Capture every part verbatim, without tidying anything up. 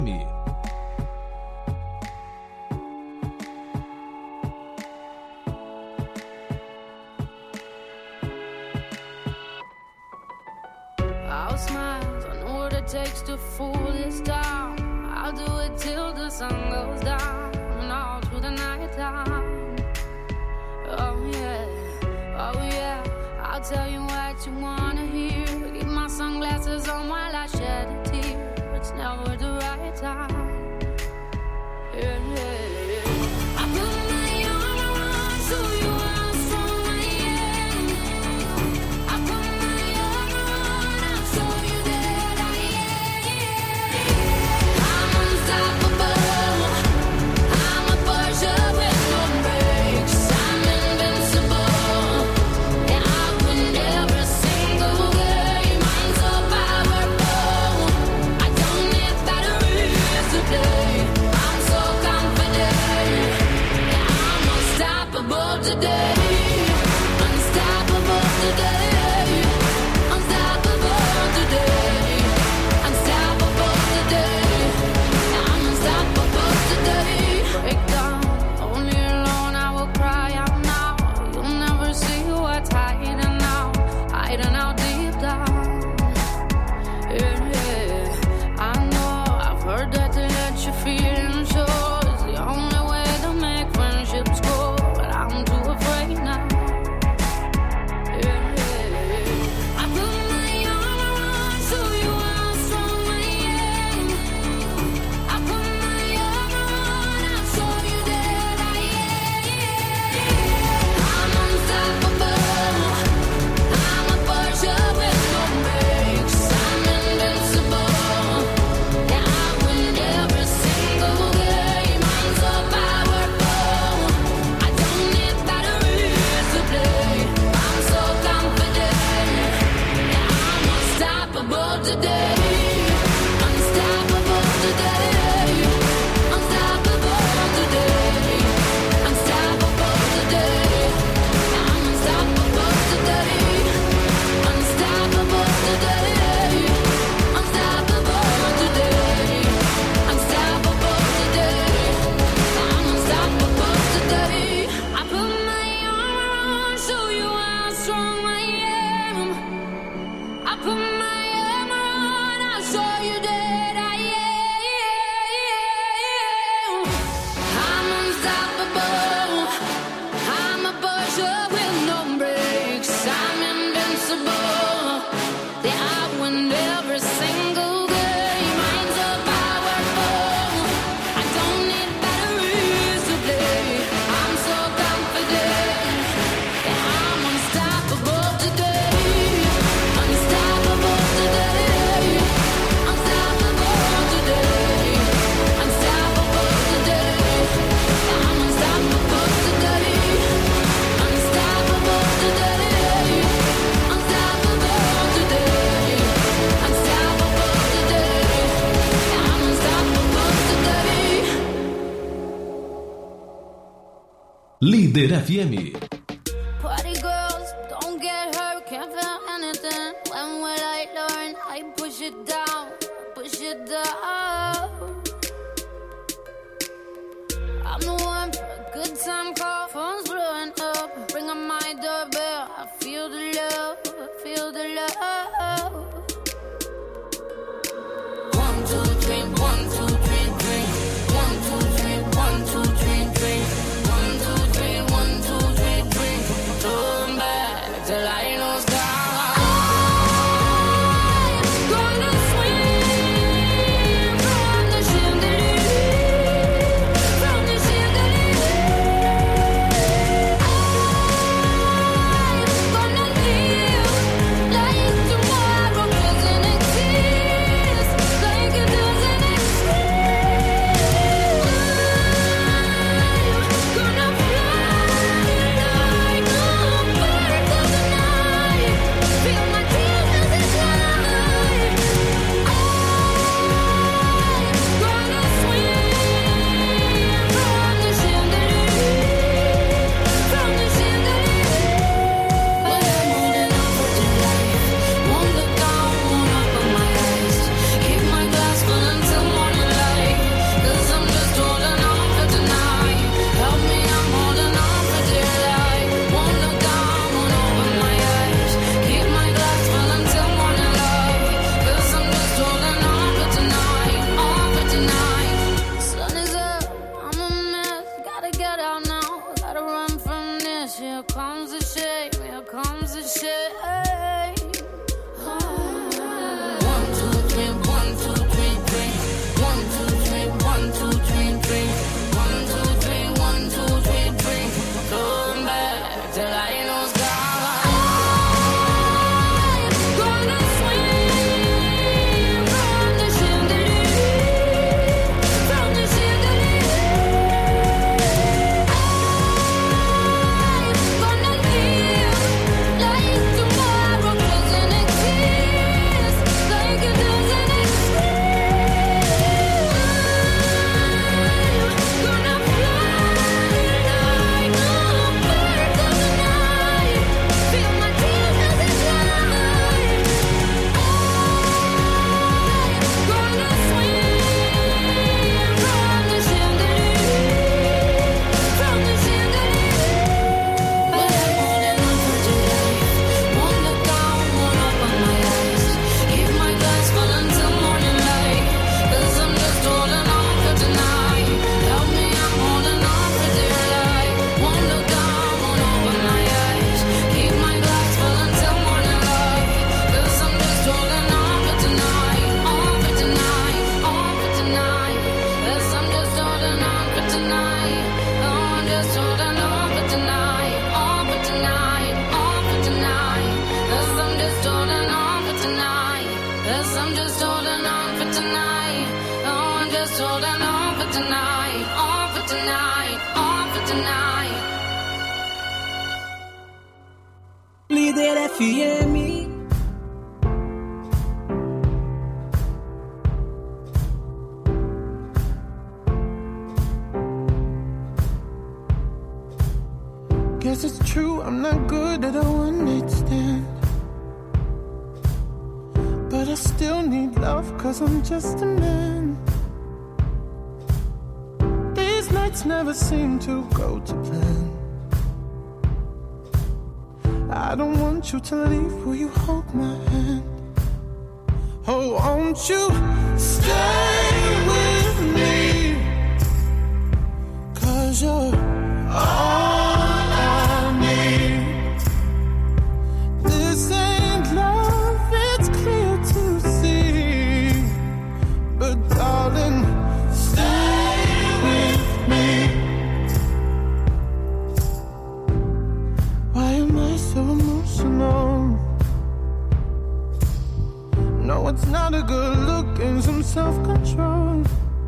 I'll smile, I know what it takes to fool this town. I'll do it till the sun goes down and all through the night time. Oh yeah, oh yeah, I'll tell you what you wanna hear. Keep my sunglasses on while I shed a tear. It's never the right time. Yeah, yeah, yeah. I put my arm around so you are strong I am. I put my arm around, I'll show you that I am. I'm unstoppable. I'm a Porsche with no brakes. I'm invincible. And I win every single game. I'm so powerful. I don't need batteries to play. I'm so confident. Yeah, I'm unstoppable today. Unstoppable today. Unstoppable today. Unstoppable today. Yeah, I'm unstoppable today. Break down, only alone I will cry out now. You'll never see what's hiding now, hiding out deep down. Yeah, yeah. I know I've heard that to let you feel and show is the only way to make friendships grow, but I'm too afraid now. Yeah, yeah. I put my arm around so you are strong I am. I put my arm around, I'll show you that I am. I'm unstoppable. I'm a Porsche with no brakes. I'm invincible. Yeah, I win every single game. I'm so powerful. I don't need batteries to play. I'm so confident. Yeah, I'm unstoppable today. Unstoppable today. Unstoppable today. Unstoppable today. Yeah, I'm unstoppable today. Unstoppable today. Unstoppable today. Unstoppable today. I'm unstoppable today. I put my arm around, show you how strong I am. I put my arm around, I'll show you that I am. I'm unstoppable. I'm a Porsche with no brakes. I'm invincible. Yeah, I win every single game. I'm so powerful. I don't need batteries to play. I'm so confident. Yeah, I'm unstoppable today. Unstoppable today. Unstoppable today. Unstoppable today. Yeah, I'm unstoppable today. Unstoppable today. Unstoppable today. Unstoppable today. Yeah, I'm unstoppable today. Líder F M. Party girls, don't get hurt, can't feel anything. When will I learn? I push it down, push it down. I'm the one for a good time call, phone's blowing up. Ring on my doorbell, I feel the love, I feel the love. One, two, three, one, two, three, three. One, two, three, one, two, three, three. One, two, three, one, two, three, three. holding on for tonight, on for tonight, on for tonight. Líder F M. Guess it's true, I'm not good at a one-night stand, but I still need love, cause I'm just a man. These nights never seem to go to plan. I don't want you to leave, will you hold my hand? Oh, won't you stay with me? Cause you're all it's not a good look and some self-control.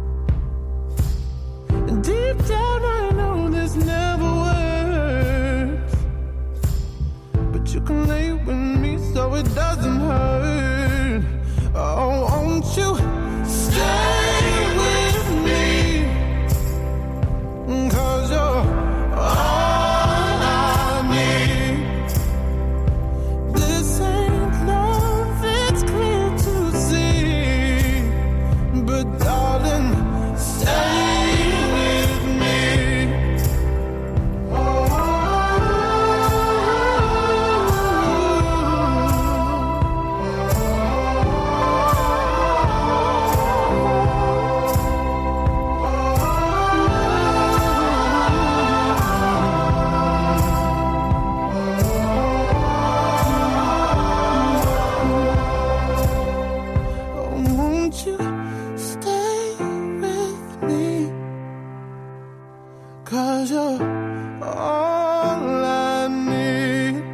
And deep down I know this never works, but you can lay with me so it doesn't hurt. Oh, won't you stay with me? Cause you're all I need. This ain't love, it's clear to see, but darling, stay with me. Oh, won't you stay with me? Cause you're all I need.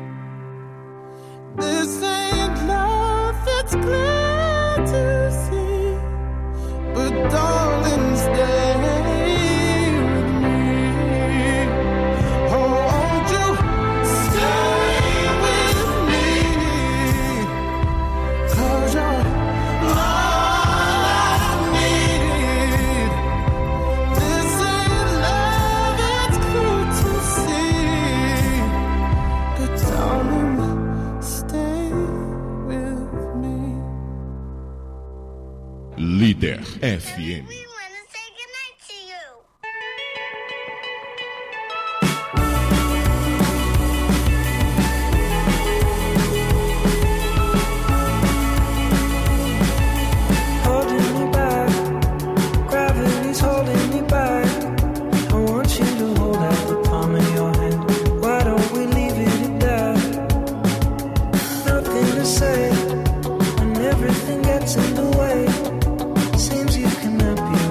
This ain't love, it's clear to see, but darling, stay with me. Oh, won't you stay with me? Cause you're all I need. This ain't love, it's clear to see, but darling, stay with me. Líder F M. We want to say goodnight to you. Holding me back, gravity's holding me back. I want you to hold out the palm of your hand. Why don't we leave it at that? Nothing to say when everything gets in the way. Seems you cannot be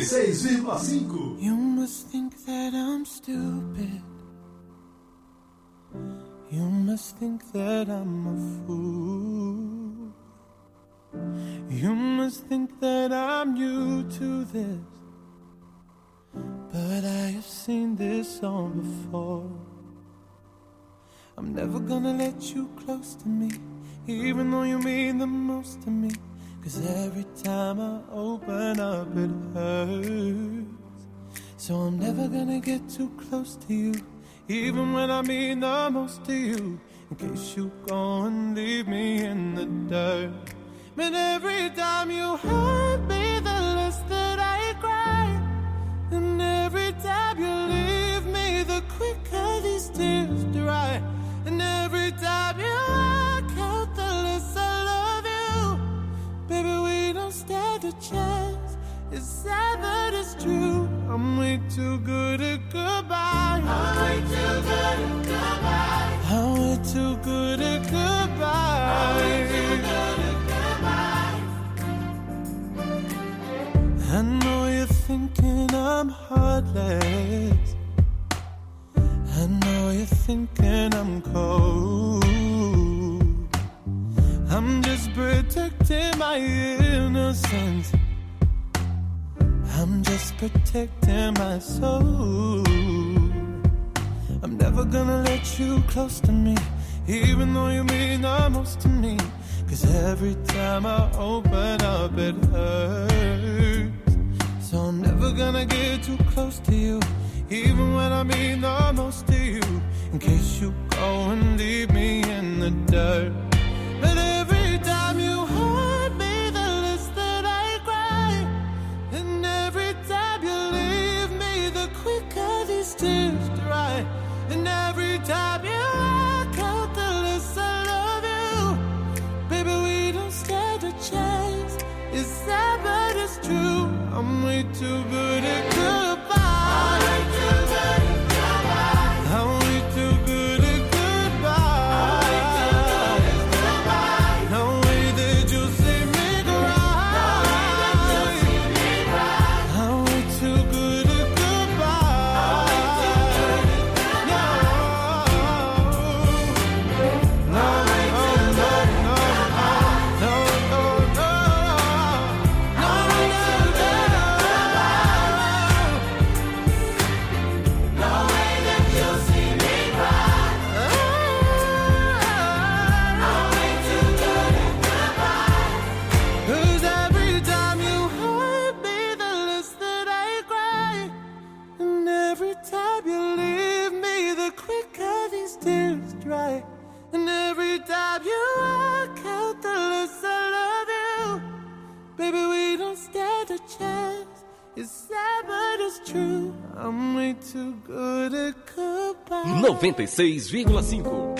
e seis vírgula cinco. You must think that I'm stupid. You must think that I'm a fool. You must think that I'm new to this, but I have seen this song before. I'm never gonna let you close to me, even though you mean the most to me. Cause every time I open up it hurts. So I'm never gonna get too close to you, even when I mean the most to you, in case you go and leave me in the dirt. But every time you hurt me, the less that I cry. And every time you leave me, the quicker these tears dry. And every time you walk out, the less I love you. Baby, we don't stand a chance. It's sad, but it's true. I'm way too good at goodbye. I'm way too good at goodbye. I'm way too good at goodbye. I'm way too good at goodbye. I know you're thinking I'm heartless. I know you're thinking I'm cold. I'm just protecting my innocence. I'm just protecting my soul. I'm never gonna let you close to me, even though you mean the most to me. Cause every time I open up it hurts. So I'm never gonna get too close to you, even when I mean the most to you, in case you go and leave me in the dirt. But every time you hurt me, the less that I cry. And every time you leave me, the quicker these tears dry. And every time you walk out, the less I love you. Baby, we don't stand a chance. It's sad, but it's true. I'm way too good at goodbye. I'm way too good at goodbye. I'm way too good at goodbye. No way that you'll see me cry. I'm way too good at goodbye. No, no, no, no, no, no, no, no. Cause every time you hurt me, the less that I cry. And every time you leave me, the quicker these tears dry. And every time you walk out, the less I love you. Baby, we don't stand a chance. It's sad, but it's true. I'm way too good at goodbye. noventa e seis vírgula cinco.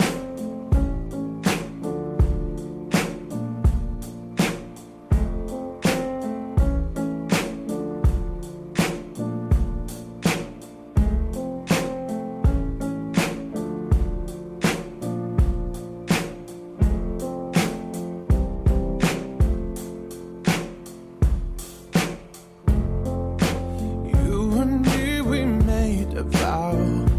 You and me, we made a vow,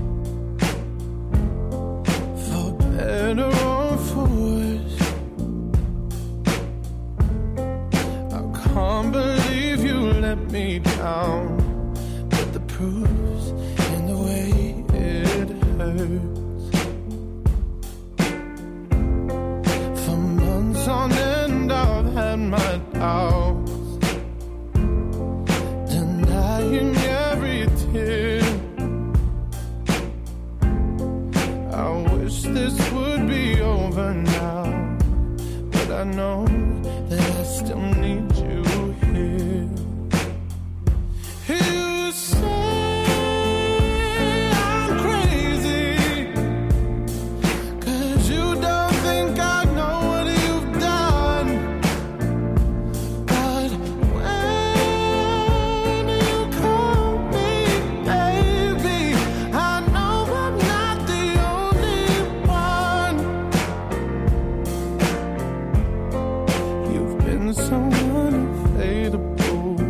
for better or for worse. I can't believe you let me down, but the proof's in the way it hurts. For months on end, I've had my doubts, denying every tear. I wish this would be over now, but I know that I still need you here. You say I'm crazy, cause you don't think I know what you've done. But when you call me baby, I know I'm not the only one. You've been so unavailable,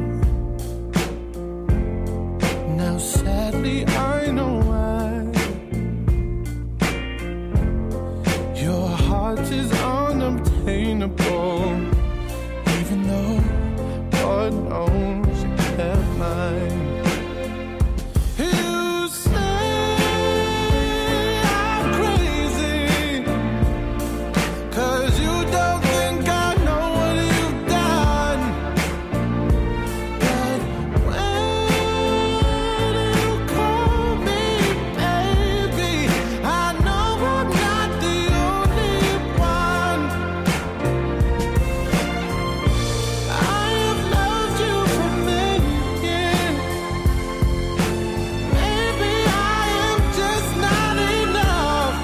unexplainable. Even though God knows you can't mind. You say I'm crazy, 'cause you don't think I know what you've done. But when you call me baby, I know I'm not the only one. I have loved you for many years. Maybe I am just not enough.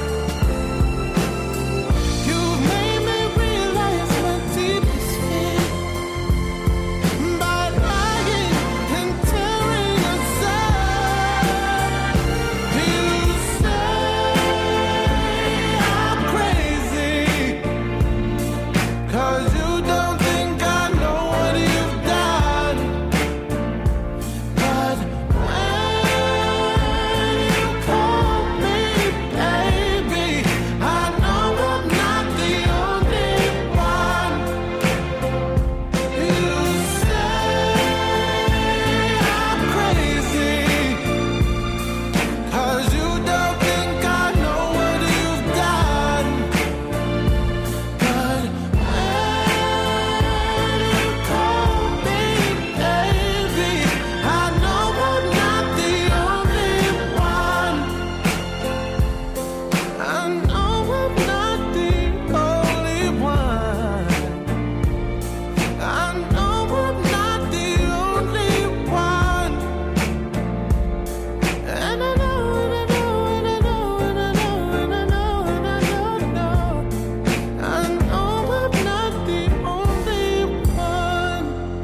You've made me realize my deepest fear by lying and tearing us apart. You say I'm crazy, 'cause you don't think I know what you've done. But when you call me baby, I know I'm not the only one. You say I'm crazy, 'cause you don't think I know what you've done. But when you call me baby, I know I'm not the only one. I know I'm not the only one. I know I'm not the only one. And I know, and I know, and I know, and I know, and I know, and I know, know. I know I'm not the only one.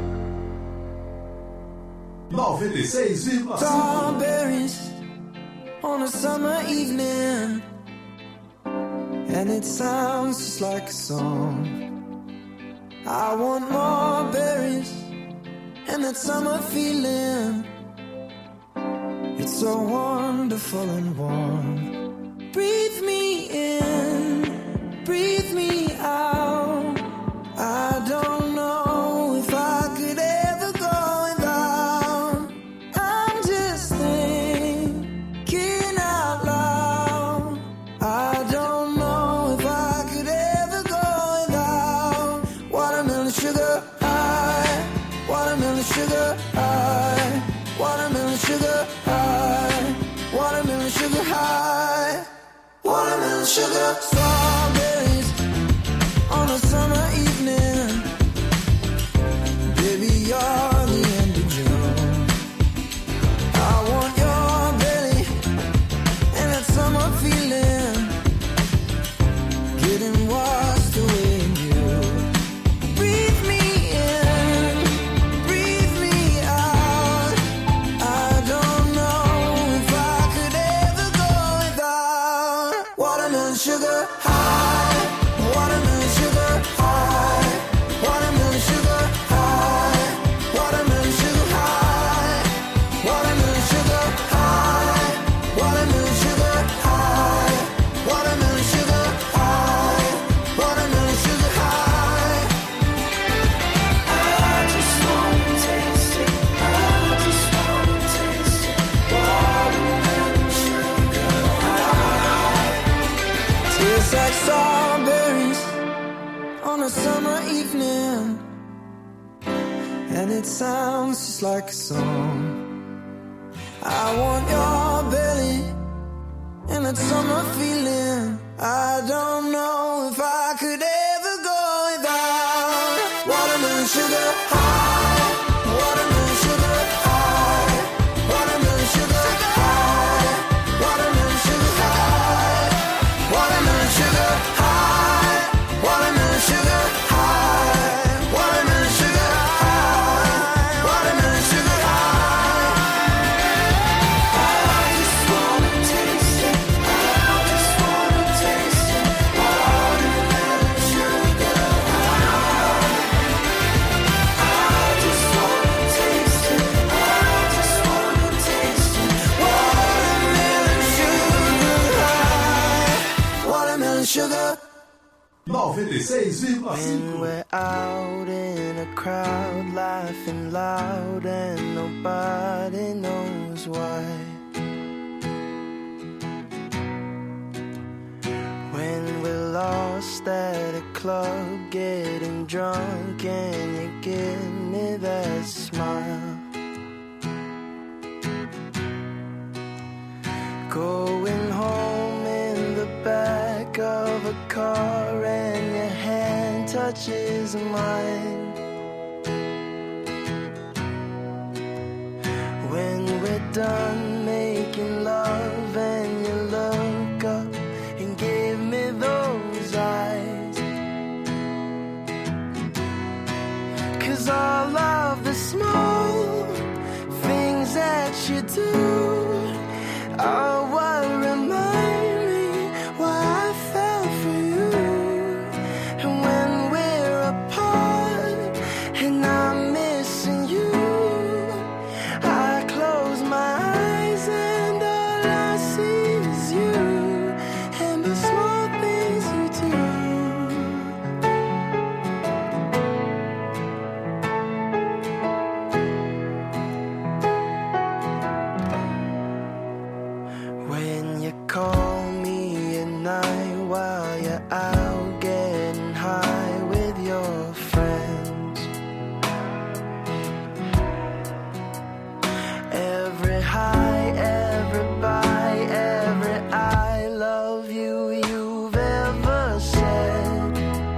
noventa e seis vírgula cinco. Strawberries on a summer evening, and it sounds just like a song. I want more berries and that summer feeling. It's so wonderful and warm. Breathe me in, breathe me out. I don't know if I could ever go without. I'm just thinking out loud. I don't know if I could ever go without watermelon sugar high, watermelon sugar high, watermelon sugar high, watermelon sugar high, watermelon sugar. Strawberries on a summer evening. Baby, you're the end of June. I want your belly and that summer feeling, getting washed away in you. Breathe me in, breathe me out. I don't know if I could ever go without watermelon sugar high, watermelon sugar high, watermelon sugar high, watermelon sugar high, watermelon sugar high, watermelon sugar high, watermelon sugar high, watermelon sugar high. I just wanna taste it, I just wanna taste it, watermelon sugar high. Tastes like strawberries on a summer evening, and it sounds just like a song. I want your belly and that summer feeling. I don't know if I could ever go without watermelon sugar high, watermelon sugar high, watermelon sugar high, watermelon sugar high, watermelon sugar high, watermelon sugar high, watermelon sugar high, watermelon sugar high. I just wanna taste it, I just wanna taste it, watermelon sugar high. I just wanna taste it, I just wanna taste it, watermelon sugar high, watermelon sugar. noventa e seis vírgula When cinco. we're out in a crowd, laughing loud and nobody knows why. When we're lost at a club, getting drunk and you give me that smile. Going home in the back of a car and your hand touches mine. When we're done making love and you look up and give me those eyes. 'Cause all of the small things that you do are what remind me why I fell for you. And when we're apart and I'm missing you, I close my eyes and all I see is you and the small things you do. When you call me at night while you're out getting high with your friends. Every high, every bye, every I love you you've ever said.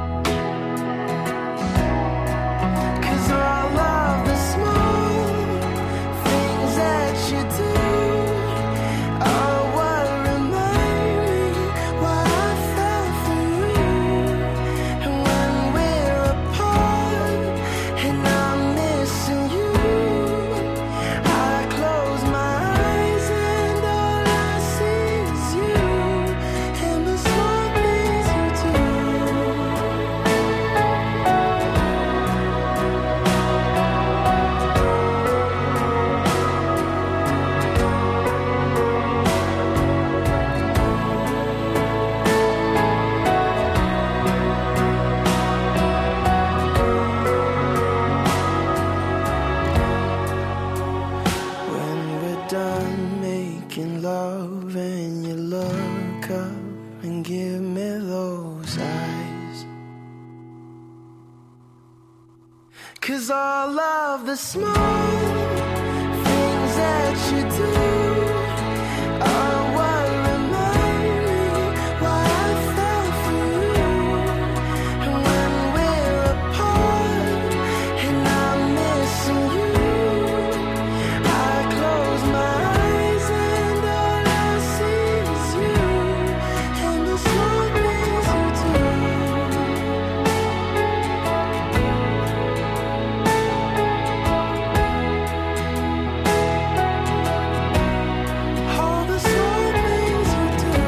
'Cause all of the small things that you do are what remind me why I fell for you. And when we're apart and I'm missing you, I close my eyes and all I see is you and the small things you do. When we're done making love and you look up and give me those eyes. 'Cause all of the small things that you do are what remind me why I fell for you. And when we're apart and I'm missing you, I close my eyes and all I see is you and the small things you do. All the small things you do.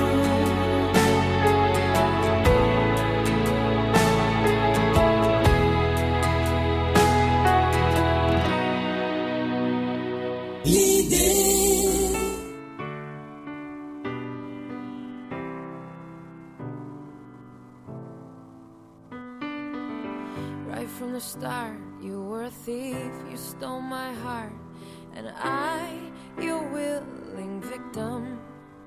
Right from the start, you were a thief, you stole my heart, and I, your willing victim.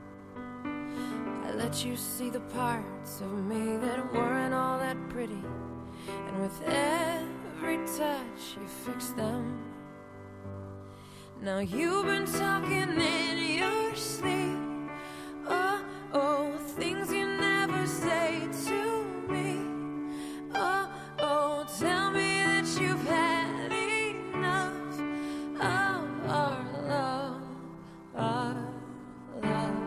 I let you see the parts of me that weren't all that pretty, and with every touch you fixed them. Now you've been talking in your sleep, oh, oh, things you never say to me. Oh, oh, tell me that you've had enough of our love, our love.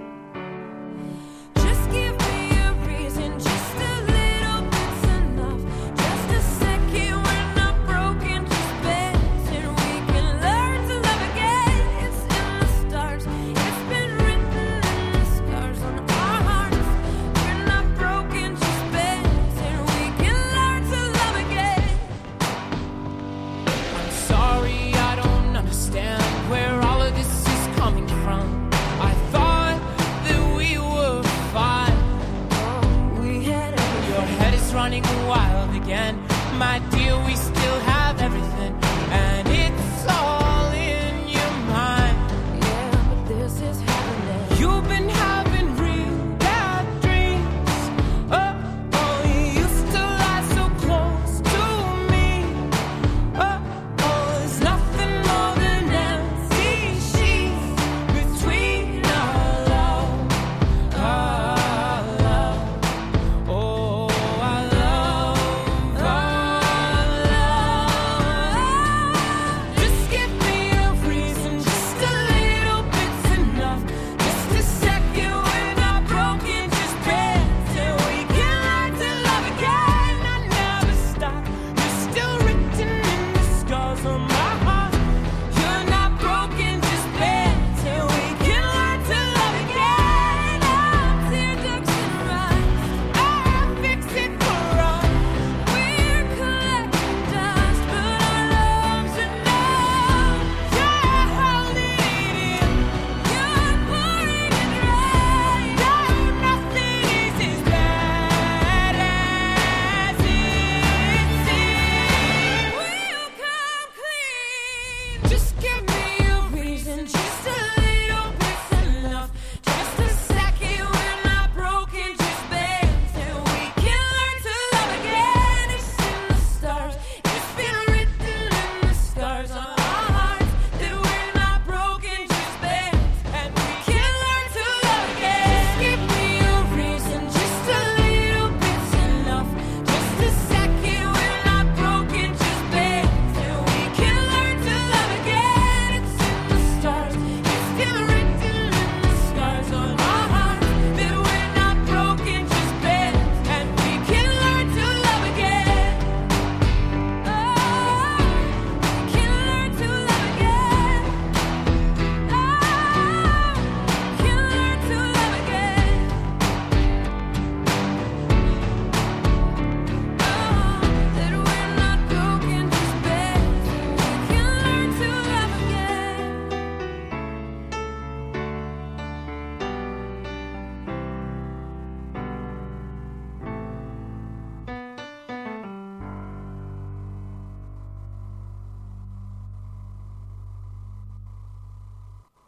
Just give me a reason, just a little bit's enough. Just a second, we're not broken, just bent, and we can learn to love again. It's in the stars, it's been written.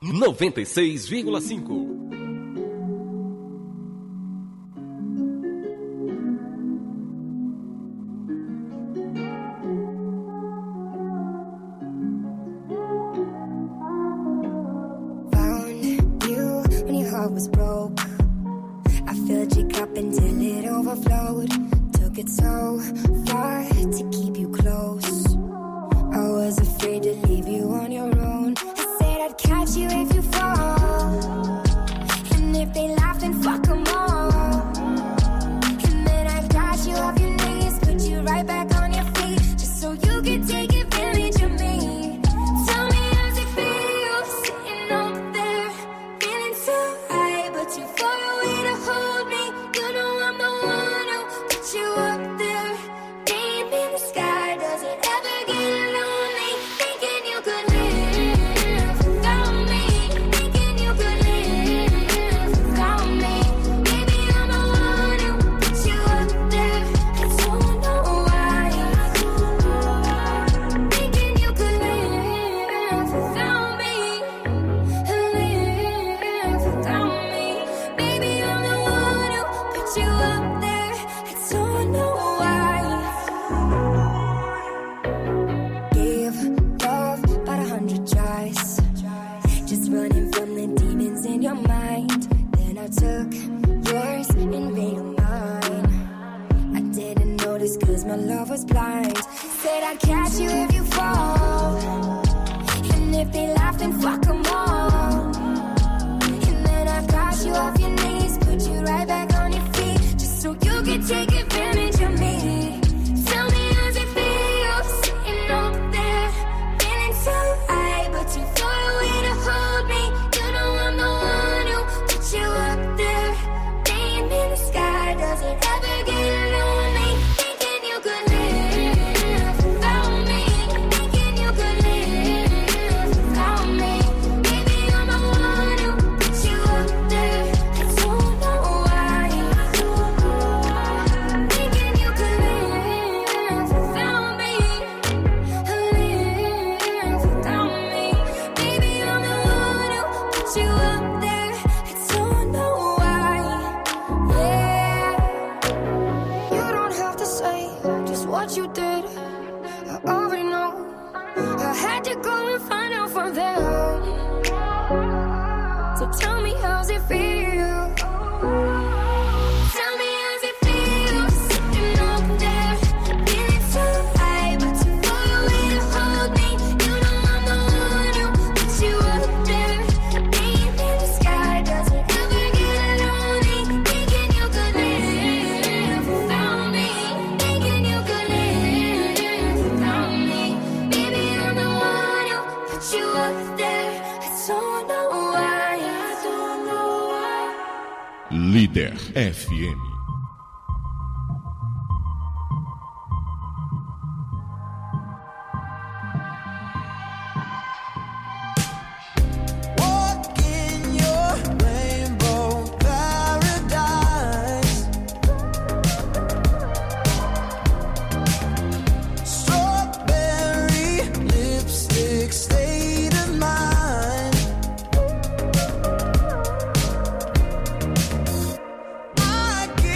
noventa e seis vírgula cinco. Was broke. I filled your cup until it overflowed. Took it so far to keep you close. I was afraid to leave you on your own. I said I'd catch you if you fall, and if they laugh then fuck them all. And then I got you off your knees, put you right back on your feet, just so you could take advantage of me. Tell me how's it feel sitting up there, feeling so too far away to hold me. You know I'm the one who put you up there. Name in the sky, does it ever get lonely? Thinking you could live without me. Thinking you could live without me. Maybe I'm the one who put you up there. I don't know why. Thinking you could live without me. Live without me. Baby, I'm the one who put you up there. I don't know why. Gave love about a hundred tries, just running from the demons in your mind. Then I took yours and made them mine. I didn't notice cause my love was blind. Said I'd catch you if you fall, and if they laugh then fuck them all. You off your knees, put you right back on your feet, just so you can take advantage of me. Tell me how's it feel sitting up there, feeling so high, but too far away to hold me. You know I'm the one who put you up there. Name in the sky, does it ever get lonely? Thinking you could live without me. Thinking you could live without me. Baby, I'm the one who put you up there. What you did, I already know. I had to go and find out from them. So tell me how's it feel? Tell me how's it feel sitting up there, feeling so high, but too far away to hold me. You know I'm the one who put you up there. Name in the sky, does it ever get lonely? Thinking you could live without me. Thinking you could live without me. Baby, I'm the one who put you up there. I don't know why. I don't know why. Líder F M. I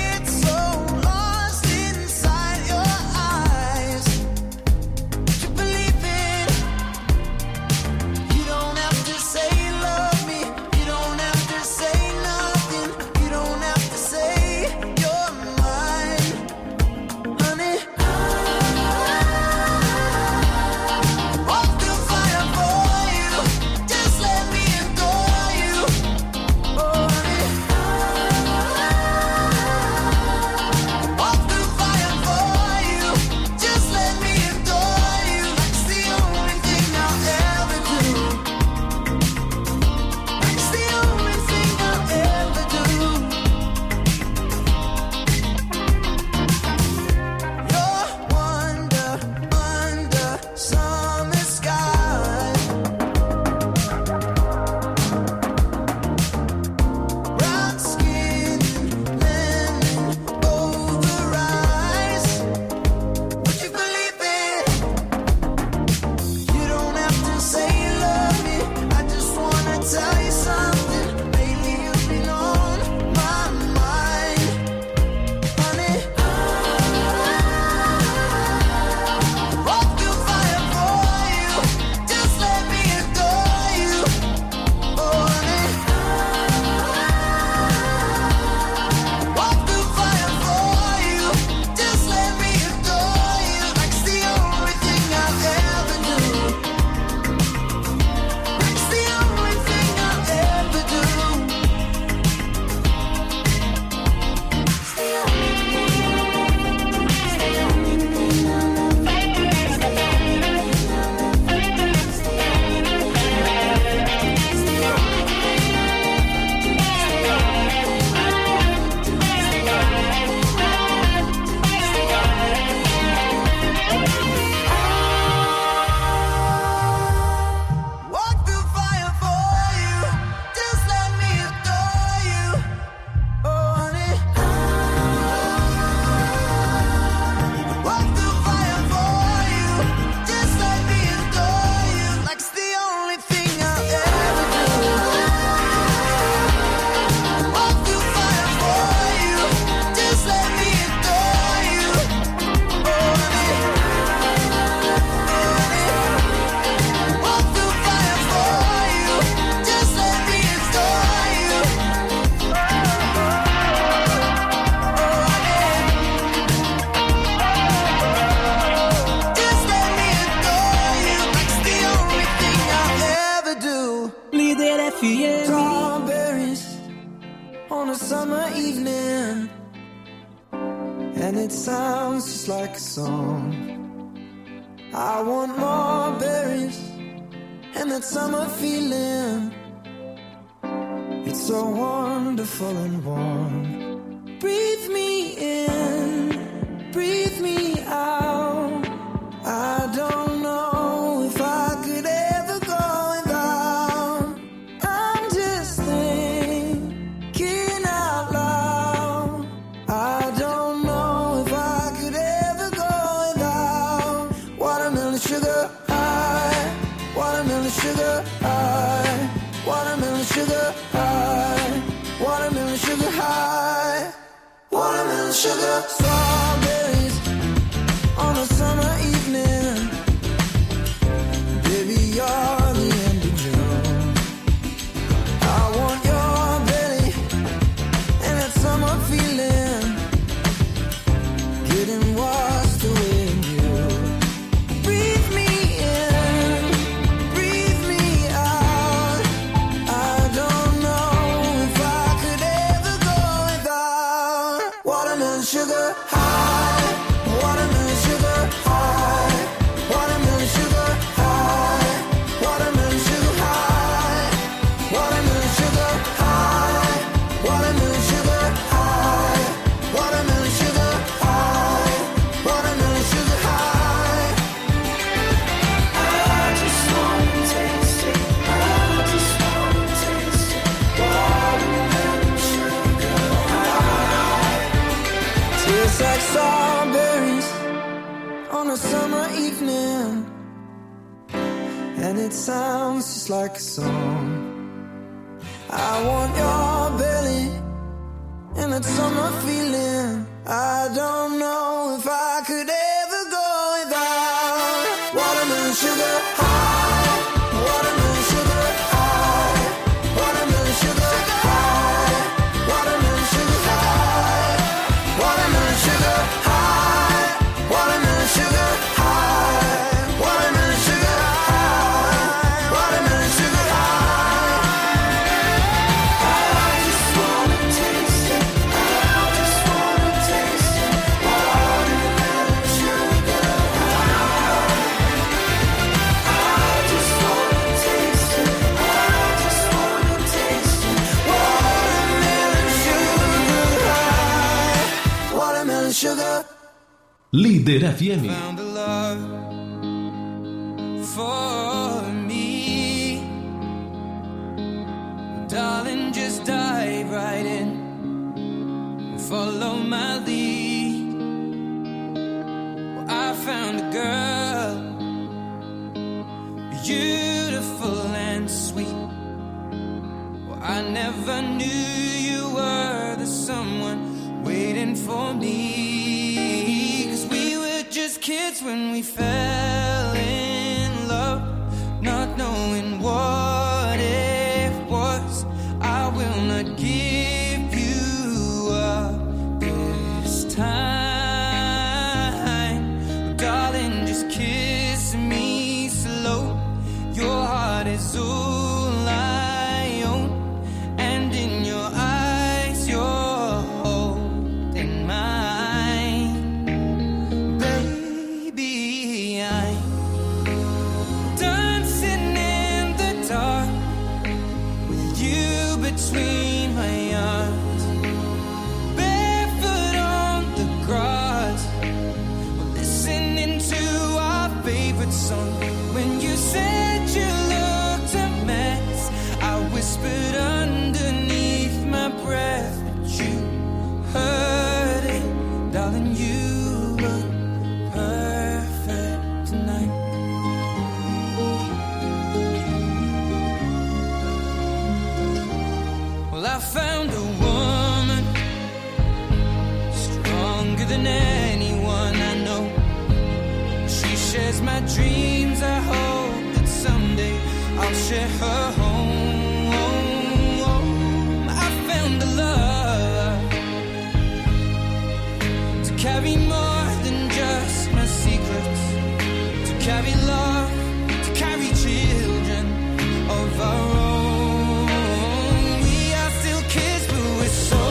on a summer evening, and it sounds just like a song. I want more berries and that summer feeling. It's so wonderful and warm. Breathe me in, breathe me out. I don't know if I could ever go without. I'm just thinking out loud. I don't know if I could ever go without. Watermelon sugar high, watermelon sugar high, watermelon sugar high, watermelon sugar high, watermelon sugar. Strawberries on a summer evening. Baby, you're the end of June. I want your belly and that summer feeling, getting washed away in you. Breathe me in, breathe me out. I don't know if I could ever go without. Watermelon sugar high, watermelon sugar high, watermelon sugar high, watermelon sugar high, watermelon sugar high, watermelon sugar high, watermelon sugar high, watermelon sugar high. I just wanna taste it, I just wanna taste it, watermelon sugar high. Tastes like strawberries on a summer evening, and it sounds just like a song. I want your belly and that summer feeling. I don't know if I could ever go without. Watermelon sugar high, watermelon sugar high, watermelon sugar high, watermelon sugar high, watermelon sugar high, watermelon sugar high, watermelon sugar high, watermelon sugar high. I just wanna taste it, I just wanna taste it, watermelon sugar high. I just wanna taste it, I just wanna taste it, watermelon sugar high, watermelon sugar. Líder F M. Found a love for me. Darling, just dive right in and follow my lead. Well, I found a girl, beautiful and sweet. Well, I never knew you were the someone waiting for me. 'Cause we were just kids when we fell in love, not knowing what it was. I will not give you up this time. Darling, just kiss me slow. Your heart is all I own, and in your eyes you're holding mine. Baby, I'm dancing in the dark with you between my arms, barefoot on the grass, listening to our favorite song. When you said you looked a mess, I whispered underneath my breath, but you heard it, darling. You look perfect tonight. Well, I found a woman stronger than anyone I know. She shares my dreams. I hope that someday I'll share her home. I found a love to carry more than just my secrets, to carry love, to carry children of our own. We are still kids, but we're so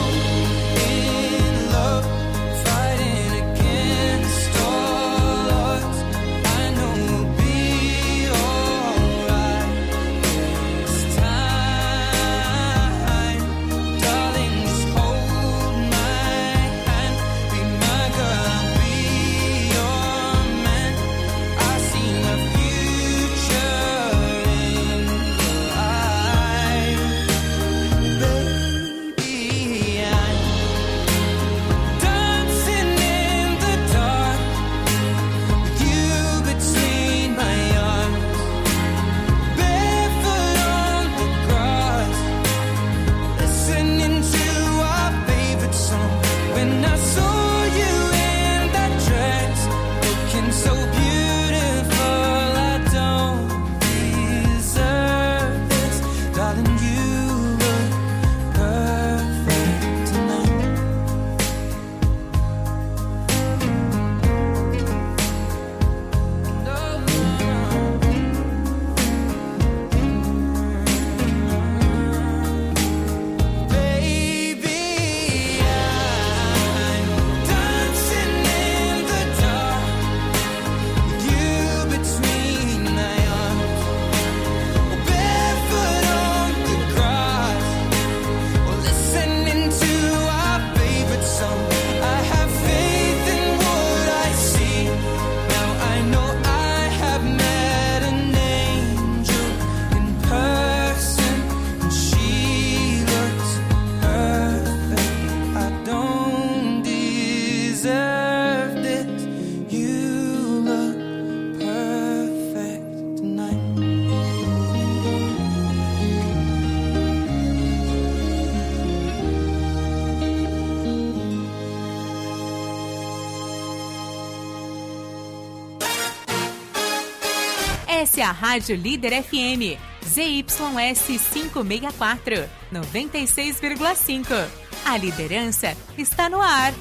Essa é a Rádio Líder F M, Z Y S quinhentos e sessenta e quatro, noventa e seis vírgula cinco. A liderança está no ar.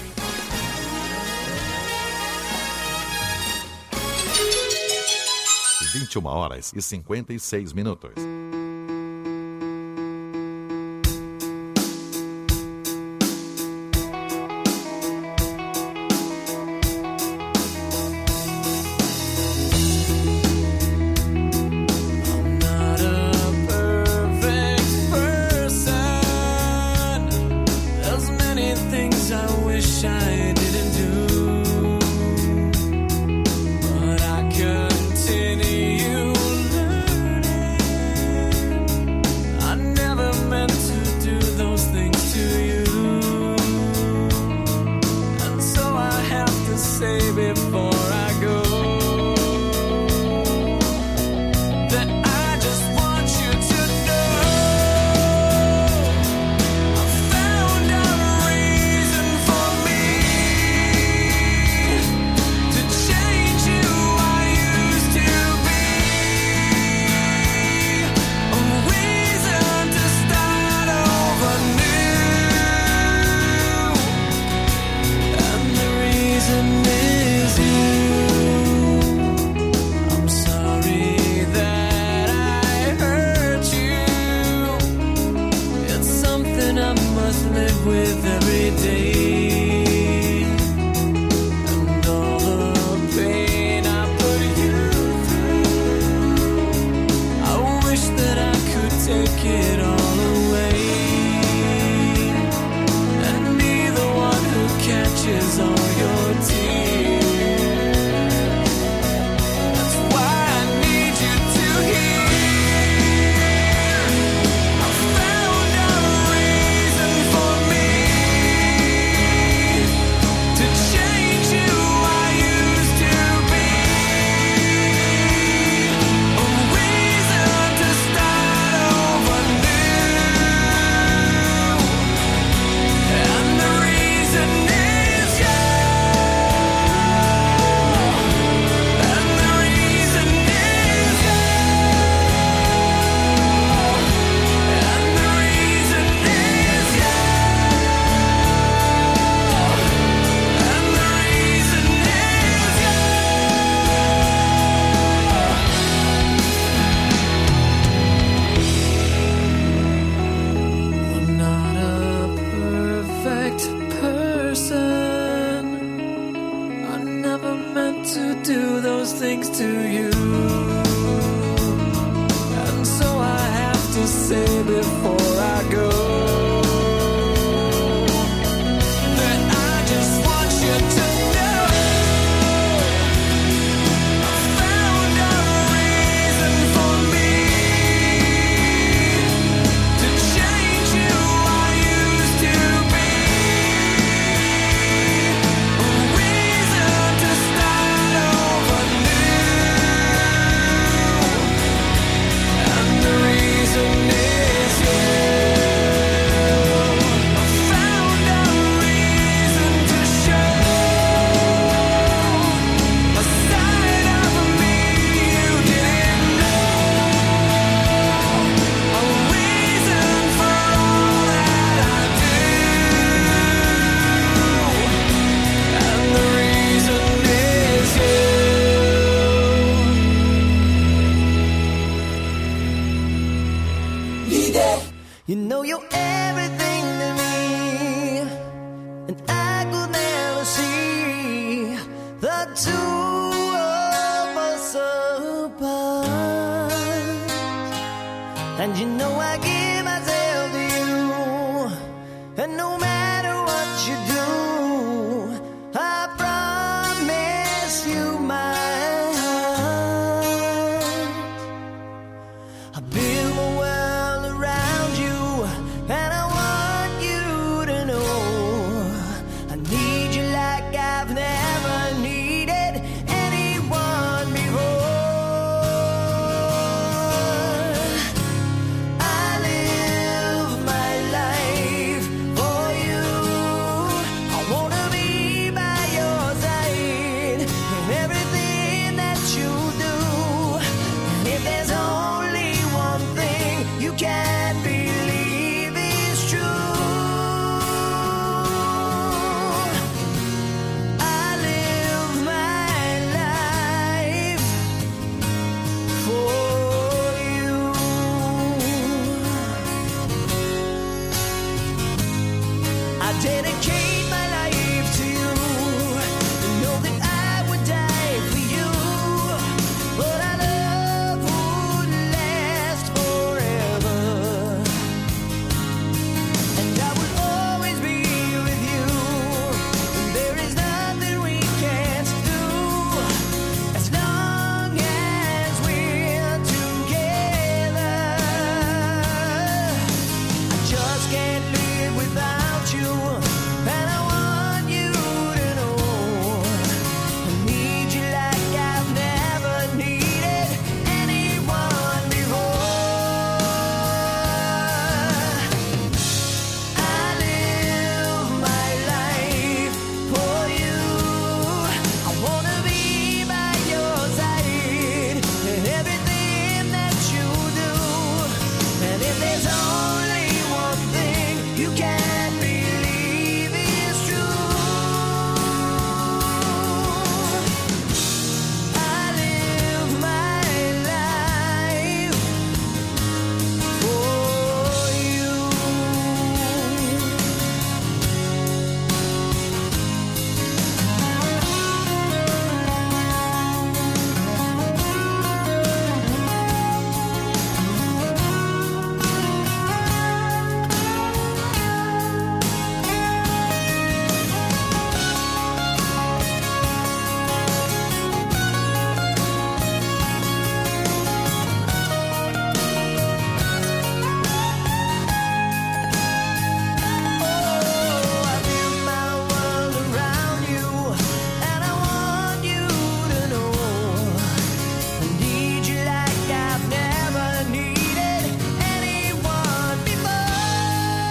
vinte e uma horas e cinquenta e seis minutos. I dedicate my life to you. Know that I would die for you, but our love would last forever, and I will always be with you. There is nothing we can't do as long as we're together. I just can't live without you, and I want you to know I need you like I've never needed anyone before. I live my life for you. I wanna be by your side in everything that you do. And if there's only one thing you can believe is true, I live my life for you. Oh, I build my world around you, and I want you to know I need you like I've never needed anyone before.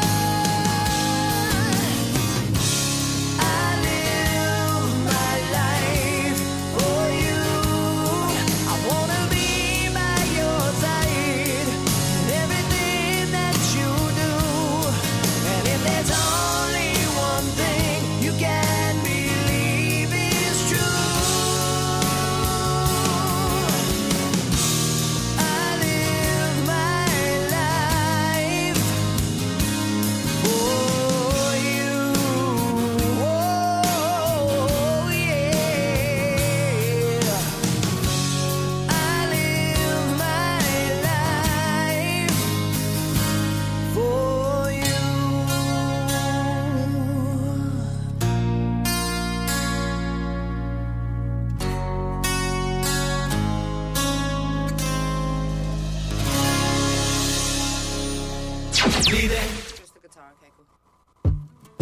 I live my life for you. I wanna be by your side in everything that you do. And if there's only one thing you can believe is true, I live my life for you. Oh, yeah. I live my life for you. Just the guitar, okay, cool.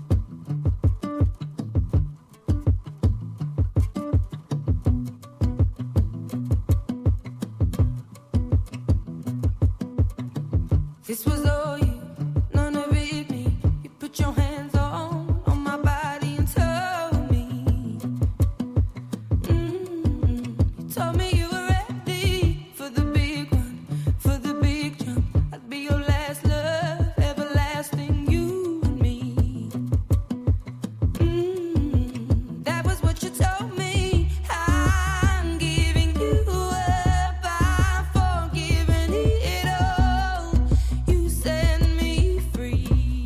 This was all you, none of it me. You put your hands on, on my body and told me, mm, you told me you were ready for the big one, for the big jump. I'd be your last love, everlasting, you and me. Mm, that was what you told me. I'm giving you up, I'm forgiving it all. You set me free.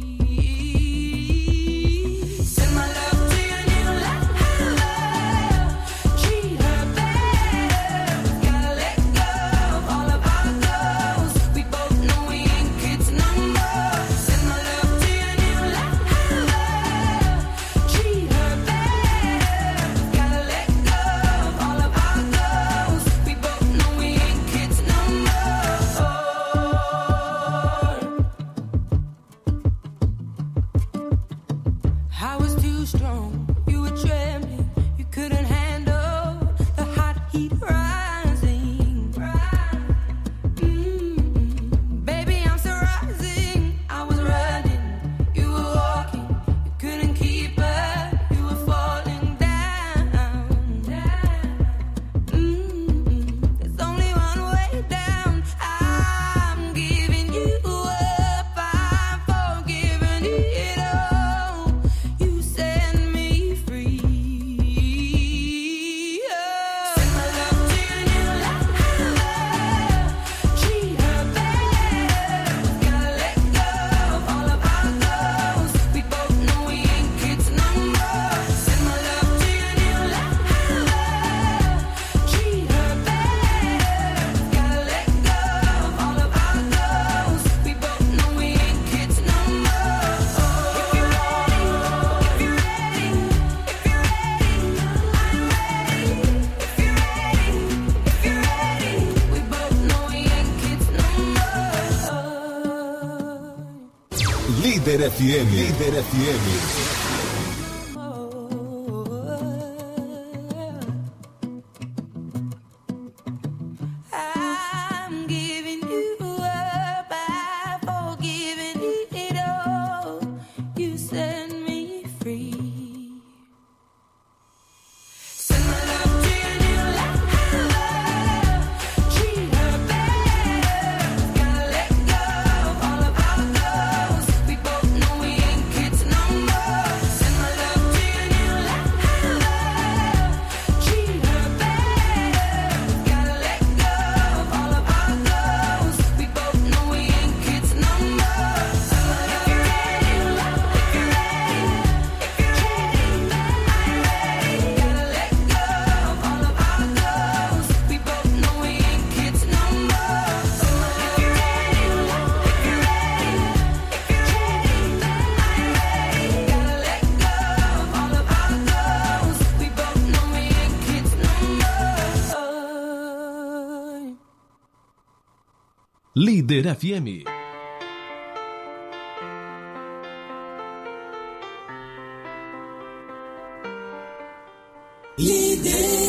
Send my love to your new lover. Treat her better. Gotta let go of all of our goals. We both know we ain't kids no more. Send my love to your new lover. Treat her better. Gotta let go of all of our goals. We both know we ain't kids no more. I was too strong, you were trembling, you couldn't handle the hot heat rising. Mm, baby, I'm still rising. I was running, you were walking, you couldn't keep up, you were falling down. Mm, there's only one way down. I'm giving you up, I'm forgiving it all. You set me free. F M. Líder F M. Líder F M. Líder.